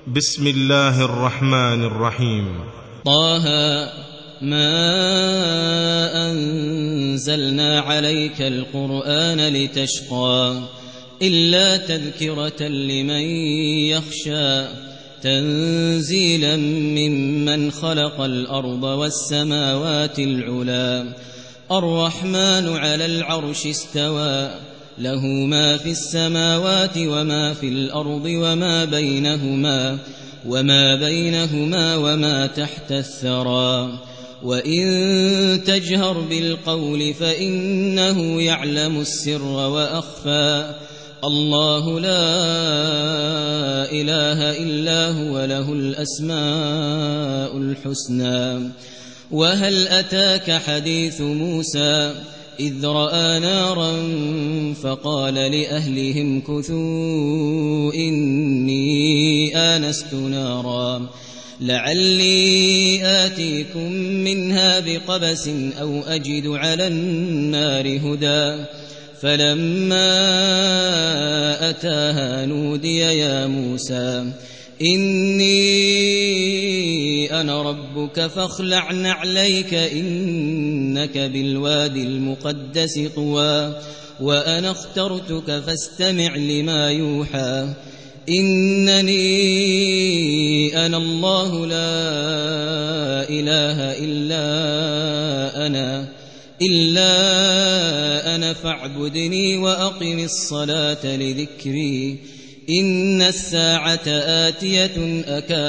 بسم الله الرحمن الرحيم. طه ما أنزلنا عليك القرآن لتشقى إلا تذكرة لمن يخشى تنزيلا ممن خلق الأرض والسماوات العلى الرحمن على العرش استوى له ما في السماوات وما في الأرض وما بينهما وما تحت الثرى وإن تجهر بالقول فإنه يعلم السر وأخفى الله لا إله إلا هو له الأسماء الحسنى. وهل أتاك حديث موسى إذ رأى نارا فقال لأهلهم كثوا إني آنست نارا لعلي آتيكم منها بقبس أو أجد على النار هدى فلما أتاها نودي يا موسى إني أنا ربك فاخلع نعليك إنك بالوادي المقدس طوى وأنا اخترتك فاستمع لما يوحى إنني أنا الله لا إله إلا أنا فاعبدني وأقم الصلاة لذكري إن الساعة آتية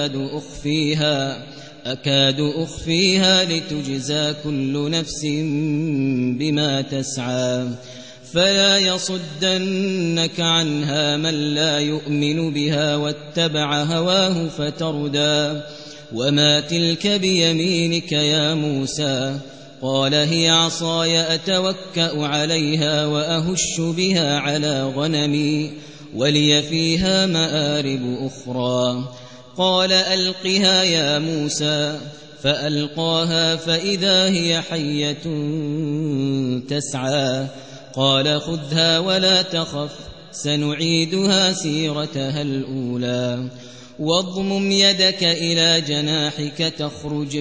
أكاد أخفيها لتجزى كل نفس بما تسعى فلا يصدنك عنها من لا يؤمن بها واتبع هواه فتردى وما تلك بيمينك يا موسى قال هي عصاي أتوكأ عليها وأهش بها على غنمي ولي فيها مآرب أخرى قال ألقها يا موسى فألقاها فإذا هي حية تسعى قال خذها ولا تخف سنعيدها سيرتها الأولى واضمم يدك إلى جناحك تخرج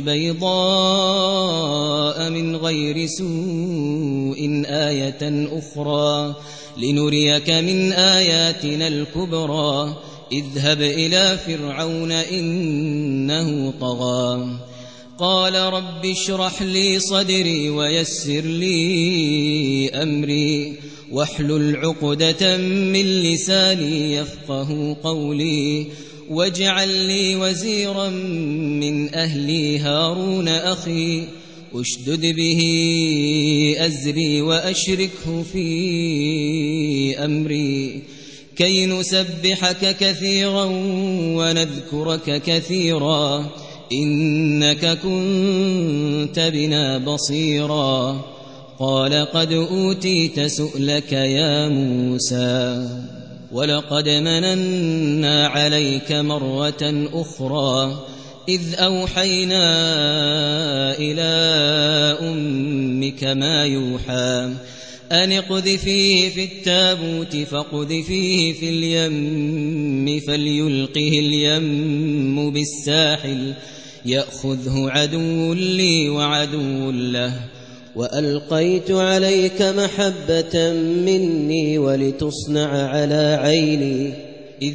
بيضاء من غير سوء آية أخرى لنريك من آياتنا الكبرى اذهب إلى فرعون إنه طغى قال رب اشرح لي صدري ويسر لي أمري واحلل عقدة من لساني يفقه قولي واجعل لي وزيرا من أهلي هارون أخي أشدد به أزري وأشركه في أمري كي نسبحك كثيرا ونذكرك كثيرا إنك كنت بنا بصيرا قال قد أوتيت سؤلك يا موسى ولقد مننا عليك مرة أخرى إذ أوحينا إلى أمك ما يوحى أن اقذفيه في التابوت فاقذفيه في اليم فليلقه اليم بالساحل يأخذه عدو لي وعدو له وألقيت عليك محبة مني ولتصنع على عيني إذ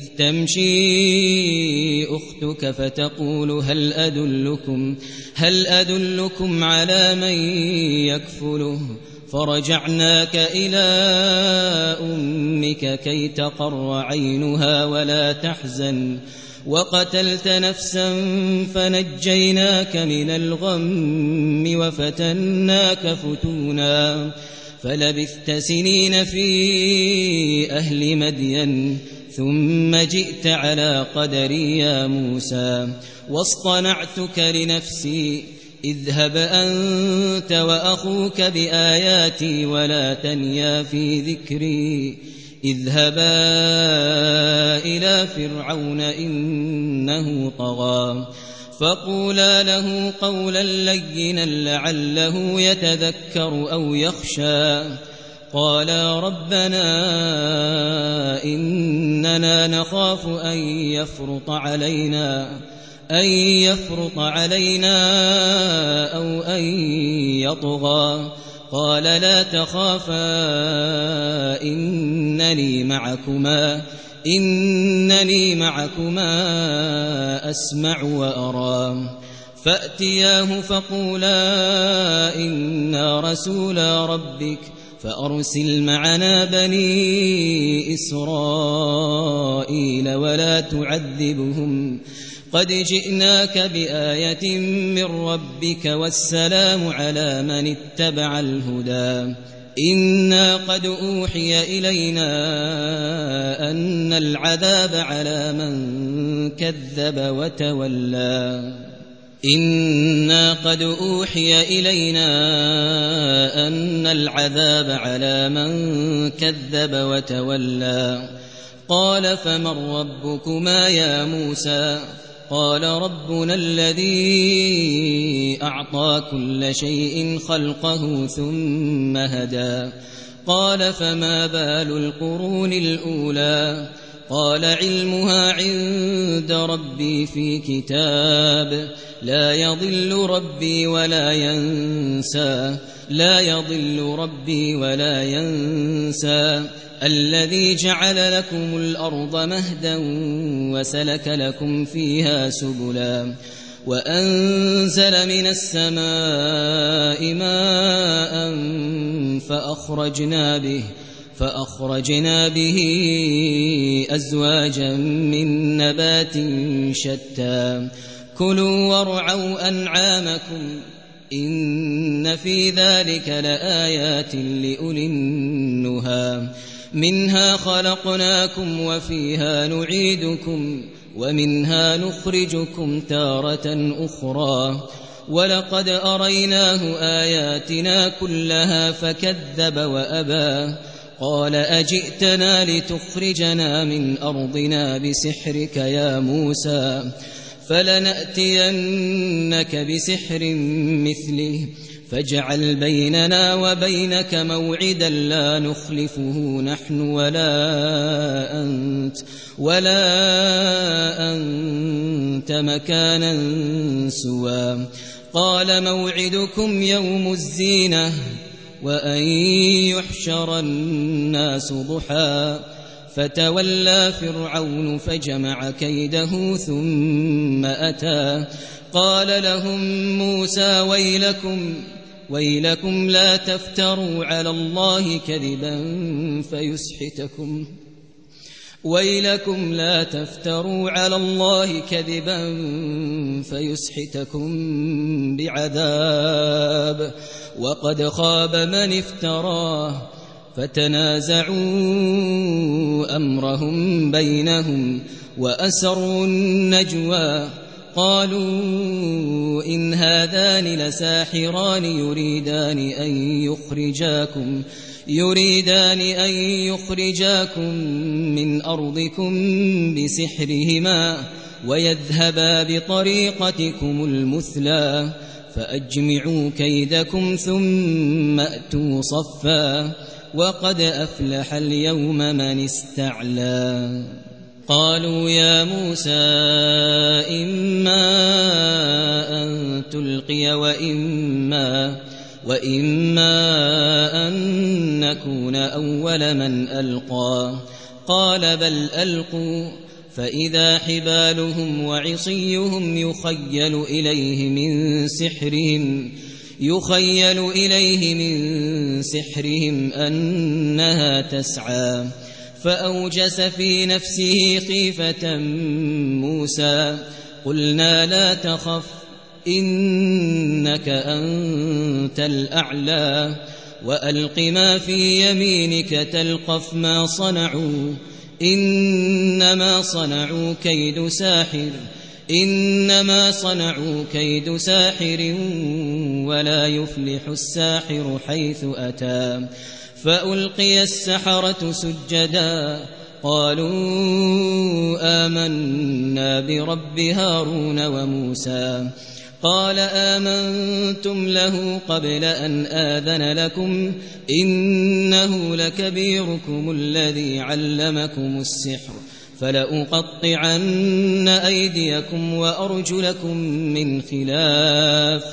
تمشي أختك فتقول هل أدلكم على من يكفله فرجعناك إلى أمك كي تقر عينها ولا تحزن وقتلت نفسا فنجيناك من الغم وفتناك فتونا فلبثت سنين في أهل مدين ثم جئت على قدري يا موسى واصطنعتك لنفسي اذهب أنت وأخوك بآياتي ولا تنيا في ذكري اذهبا إلى فرعون إنه طغى فقولا له قولا لينا لعله يتذكر أو يخشى قالا ربنا إننا نخاف أن يفرط علينا أو أن يطغى قال لا تخافا إنني معكما أسمع وأرى فأتياه فقولا إنا رسولا ربك فأرسل معنا بني إسرائيل ولا تعذبهم قد جئناك بآية من ربك والسلام على من اتبع الهدى إنا قد أوحي إلينا أن العذاب على من كذب وتولى قال فمن ربكما يا موسى قال ربنا الذي أعطى كل شيء خلقه ثم هدى قال فما بال القرون الأولى قال علمها عند ربي في كتاب لا يضل ربي ولا ينسى الذي جعل لكم الأرض مهدا وسلك لكم فيها سبلا وأنزل من السماء ماء فأخرجنا به أزواجا من نبات شتى كلوا وارعوا أنعامكم إن في ذلك لآيات لأولي النهى منها خلقناكم وفيها نعيدكم ومنها نخرجكم تارة أخرى ولقد أريناه آياتنا كلها فكذب وأبى قال أجئتنا لتخرجنا من أرضنا بسحرك يا موسى فلنأتينك بسحر مثله فاجعل بيننا وبينك موعدا لا نخلفه نحن ولا أنت مكانا سوى قال موعدكم يوم الزينة وأن يحشر الناس ضحى فتولى فرعون فجمع كيده ثم أتى قال لهم موسى ويلكم لا تفتروا على الله كذبا فيسحتكم بعذاب وقد خاب من افتراه فتنازعوا أمرهم بينهم وأسروا النجوى قالوا إن هذان لساحران يريدان أن يخرجاكم من أرضكم بسحرهما ويذهبا بطريقتكم المثلى فأجمعوا كيدكم ثم أتوا صفا وقد أفلح اليوم من استعلى قالوا يا موسى إما أن تلقي وإما أن نكون أول من ألقى قال بل ألقوا فإذا حبالهم وعصيهم يخيل إليه من سحرهم أنها تسعى فأوجس في نفسه خيفة موسى قلنا لا تخف إنك أنت الأعلى وألق ما في يمينك تلقف ما صنعوا إنما صنعوا كيد ساحر ولا يفلح الساحر حيث أتى فألقي السحرة سجدا قالوا آمنا برب هارون وموسى قال آمنتم له قبل أن آذن لكم إنه لكبيركم الذي علمكم السحر فلأقطعن أيديكم وأرجلكم من خلاف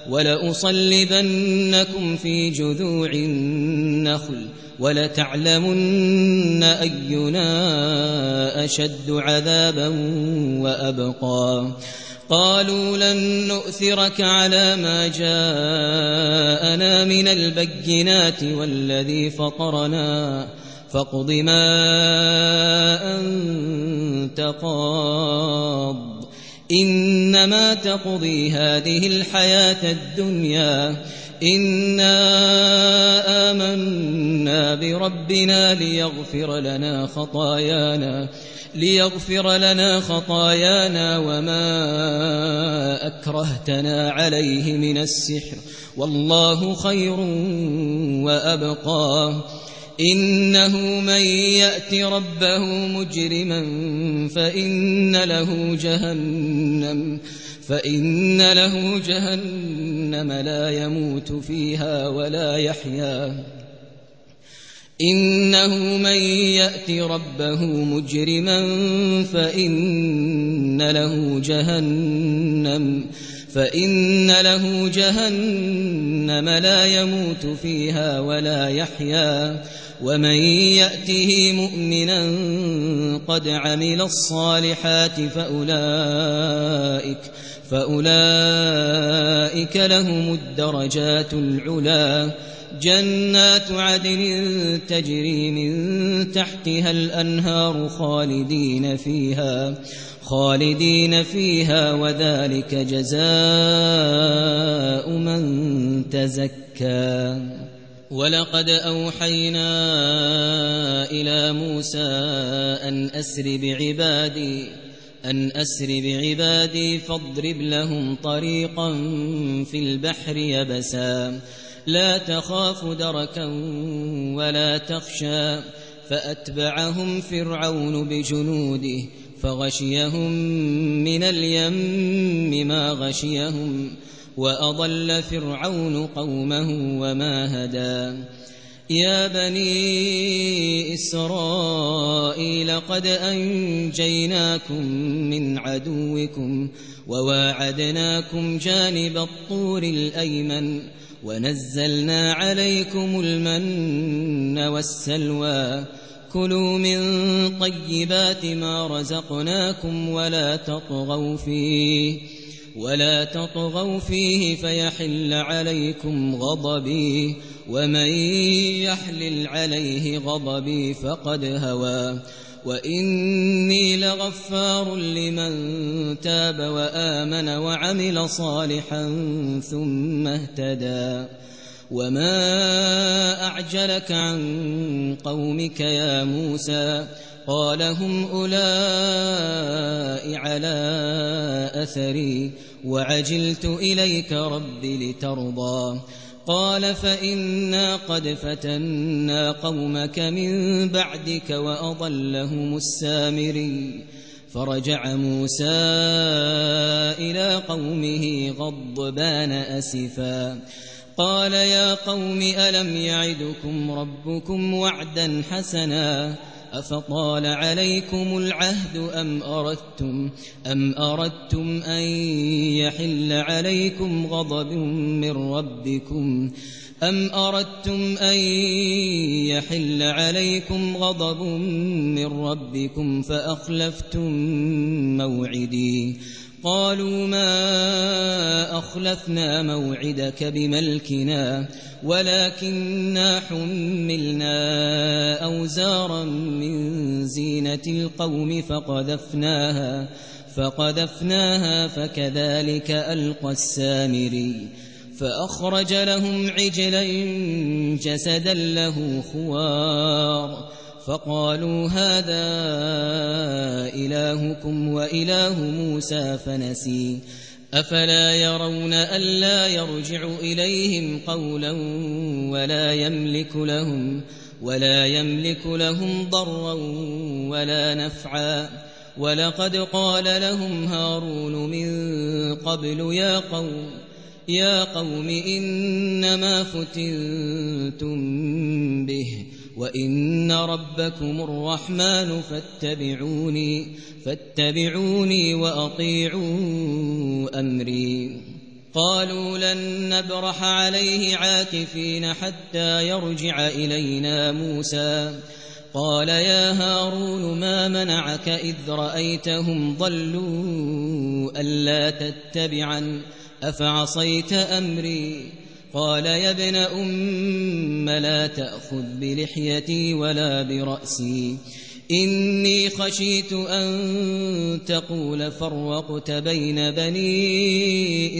ولأصلبنكم في جذوع النخل ولتعلمن أينا أشد عذابا وأبقى قالوا لن نؤثرك على ما جاءنا من البينات والذي فطرنا فاقض ما أنت قاض إنما تقضي هذه الحياة الدنيا إنا آمنا بربنا ليغفر لنا خطايانا وما أكرهتنا عليه من السحر والله خير وأبقى إنه من يأت ربه مجرما فإن له جهنم لا يموت فيها ولا يحيا إنه من يأت ربه مجرما فإن له جهنم لا يموت فيها ولا يحيا ومن يأته مؤمنا قد عمل الصالحات فأولئك لهم الدرجات العلا جنات عدن تجري من تحتها الأنهار خالدين فيها وذلك جزاء من تزكى ولقد أوحينا إلى موسى أن أسر بعبادي فاضرب لهم طريقا في البحر يبسا لا تخاف دركا ولا تخشى فأتبعهم فرعون بجنوده فغشيهم من اليم ما غشيهم وأضل فرعون قومه وما هدى يا بني إسرائيل قد أنجيناكم من عدوكم وواعدناكم جانب الطور الأيمن ونزلنا عليكم المن والسلوى كلوا من طيبات ما رزقناكم ولا تطغوا فيه فيحل عليكم غضبي ومن يحلل عليه غضبي فقد هوى وإني لغفار لمن تاب وآمن وعمل صالحا ثم اهتدى وما أعجلك عن قومك يا موسى قال هم أولئك على أثري وعجلت إليك رب لترضى قال فإنا قد فتنا قومك من بعدك وأضلهم السامري فرجع موسى إلى قومه غضبان أسفا قال يا قوم ألم يعدكم ربكم وعدا حسنا أفطال عليكم العهد أم أردتم أن يحل عليكم غضب من ربكم فأخلفتم موعدي قالوا ما أخلفنا موعدك بملكنا ولكننا حملنا أوزارا من زينة القوم فقذفناها فكذلك ألقى السامري فأخرج لهم عجلا جسدا له خوار فقالوا هذا إلهكم وإله موسى فنسي أفلا يرون ألا يرجع إليهم قولا ولا يملك لهم ولا يملك لهم ضرا ولا نفعا ولقد قال لهم هارون من قبل يا قوم إنما فتنتم به وإن ربكم الرحمن فاتبعوني وأطيعوا أمري قالوا لن نبرح عليه عاكفين حتى يرجع إلينا موسى قال يا هارون ما منعك إذ رأيتهم ضلوا ألا تتبعا أفعصيت أمري قال يا ابن أم لا تأخذ بلحيتي ولا برأسي إني خشيت أن تقول فرقت بين بني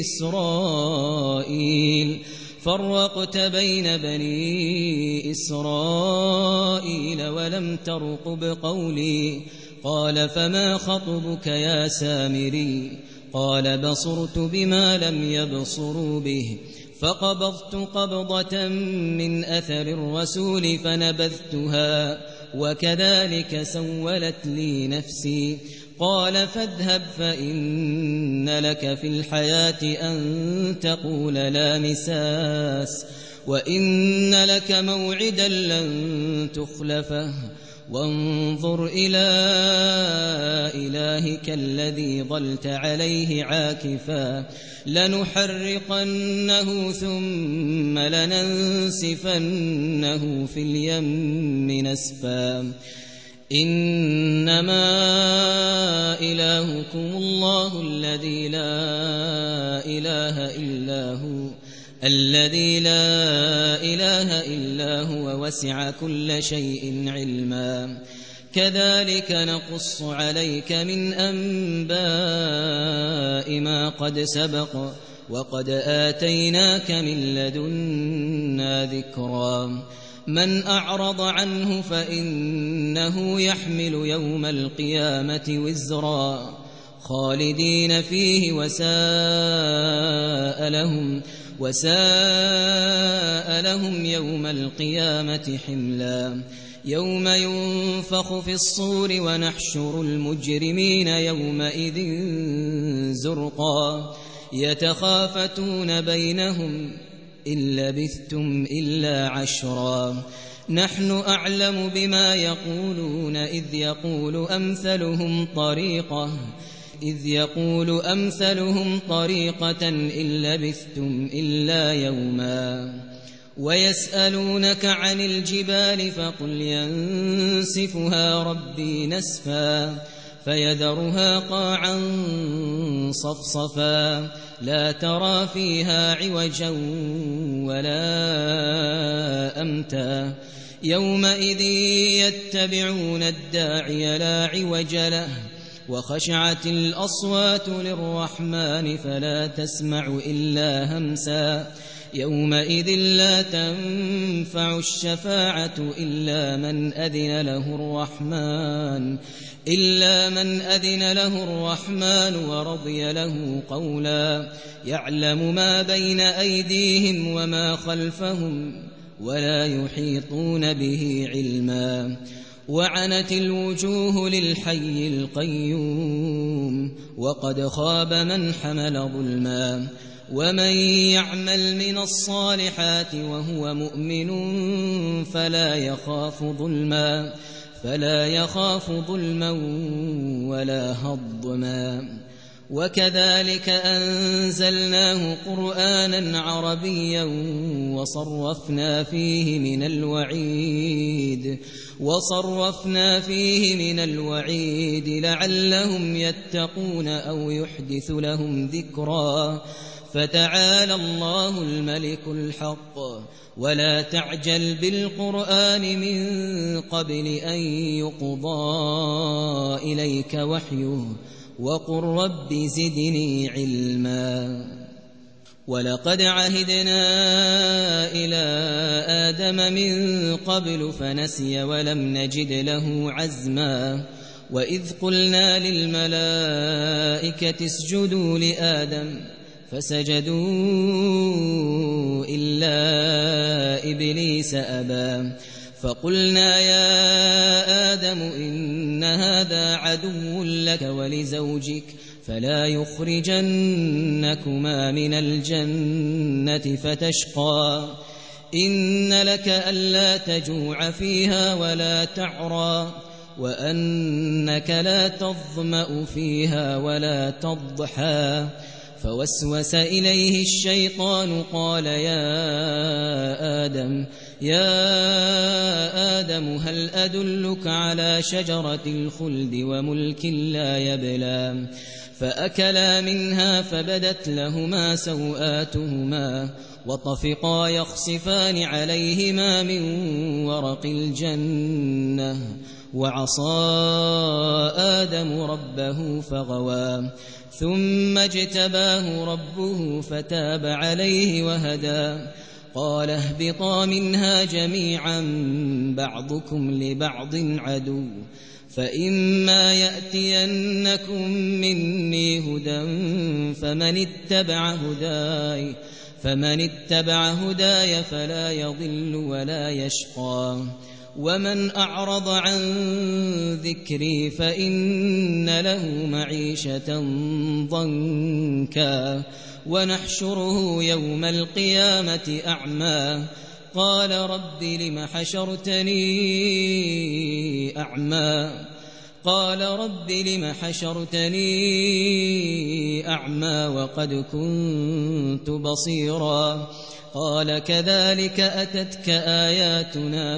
إسرائيل ولم ترقب قولي قال فما خطبك يا سامري قال بصرت بما لم يبصروا به فقبضت قبضة من أثر الرسول فنبذتها وكذلك سولت لي نفسي قال فاذهب فإن لك في الحياة أن تقول لا مساس وإن لك موعدا لن تخلفه وانظر إلى إلهك الذي ظلت عليه عاكفا لنحرقنه ثم لننسفنه في اليم نسفا إنما إلهكم الله الذي لا إله إلا هو وسع كل شيء علما كذلك نقص عليك من أنباء ما قد سبق وقد آتيناك من لدنا ذكرا من أعرض عنه فإنه يحمل يوم القيامة وزرا خالدين فيه وساء لهم يوم القيامة حملا يوم ينفخ في الصور ونحشر المجرمين يومئذ زرقا يتخافتون بينهم إن لبثتم إلا عشرا نحن أعلم بما يقولون إذ يقول أمثلهم طريقة إن لبثتم إلا يوما ويسألونك عن الجبال فقل ينسفها ربي نسفا فيذرها قاعا صفصفا لا ترى فيها عوجا ولا أمتا يومئذ يتبعون الداعي لا عوج له وخشعت الأصوات للرحمن فلا تسمع إلا همسا يومئذ لا تنفع الشفاعة إلا من أذن له الرحمن ورضي له قولا يعلم ما بين أيديهم وما خلفهم ولا يحيطون به علما وعنت الوجوه للحي القيوم وقد خاب من حمل ظلما ومن يعمل من الصالحات وهو مؤمن فلا يخاف ظلما ولا هضما وكذلك أنزلناه قرآنا عربيا وصرفنا فيه من الوعيد لعلهم يتقون أو يحدث لهم ذكرا فتعالى الله الملك الحق ولا تعجل بالقرآن من قبل أن يقضى إليك وحيه وقل رب زدني علما ولقد عهدنا إلى آدم من قبل فنسي ولم نجد له عزما وإذ قلنا للملائكة اسجدوا لآدم فسجدوا إلا إبليس أبى فقلنا يا آدم إن هذا عدو لك ولزوجك فلا يخرجنكما من الجنة فتشقى إن لك ألا تجوع فيها ولا تعرى وأنك لا تظمأ فيها ولا تضحى فوسوس إليه الشيطان قال يا آدم هل أدلك على شجرة الخلد وملك لا يبلى فأكلا منها فبدت لهما سوآتهما وطفقا يخصفان عليهما من ورق الجنة وعصى آدم ربه فغوى ثم اجتباه ربه فتاب عليه وهدى قال اهبطا منها جميعا بعضكم لبعض عدو فإما يأتينكم مني هدى فمن اتبع هداي فلا يضل ولا يشقى ومن أعرض عن ذكري فإن له معيشة ضنكا ونحشره يوم القيامة أعمى قال رب لم حشرتني أعمى وقد كنت بصيرا قال كذلك أتتك آياتنا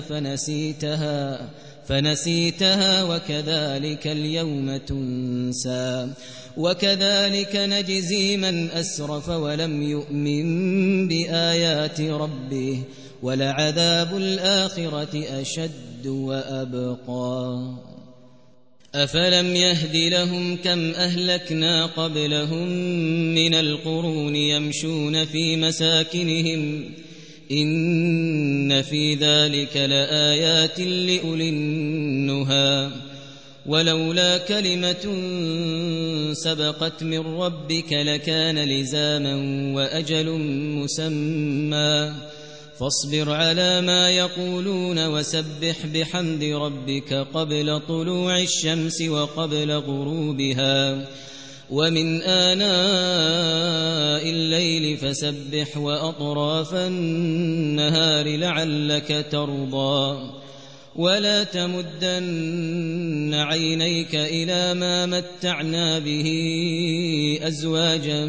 فنسيتها وكذلك اليوم تنسى وكذلك نجزي من أسرف ولم يؤمن بآيات ربه ولعذاب الآخرة أشد وأبقى أفلم يهد لهم كم أهلكنا قبلهم من القرون يمشون في مساكنهم إن في ذلك لآيات لأولي النهى ولولا كلمة سبقت من ربك لكان لزاما وأجل مسمى فاصبر على ما يقولون وسبح بحمد ربك قبل طلوع الشمس وقبل غروبها ومن آناء الليل فسبح وأطراف النهار لعلك ترضى ولا تمدن عينيك إلى ما متعنا به أزواجا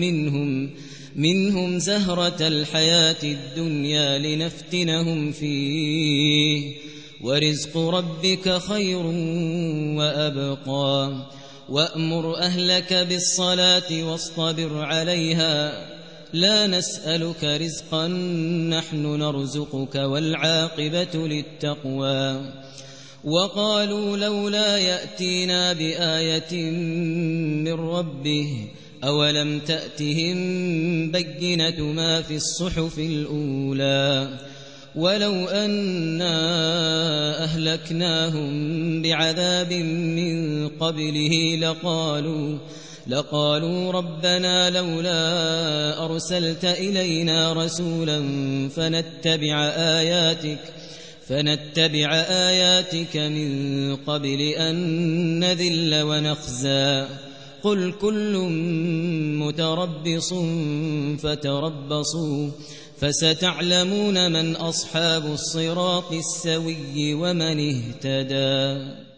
منهم زهرة الحياة الدنيا لنفتنهم فيه ورزق ربك خير وأبقى وأمر أهلك بالصلاة واصطبر عليها لا نسألك رزقا نحن نرزقك والعاقبة للتقوى وقالوا لولا يأتينا بآية من ربه أولم تأتهم بينة ما في الصحف الأولى ولو أنا أهلكناهم بعذاب من قبله لقالوا ربنا لولا أرسلت إلينا رسولا فنتبع آياتك من قبل أن نذل ونخزى قل كل متربص فتربصوا فستعلمون من أصحاب الصراط السوي ومن اهتدى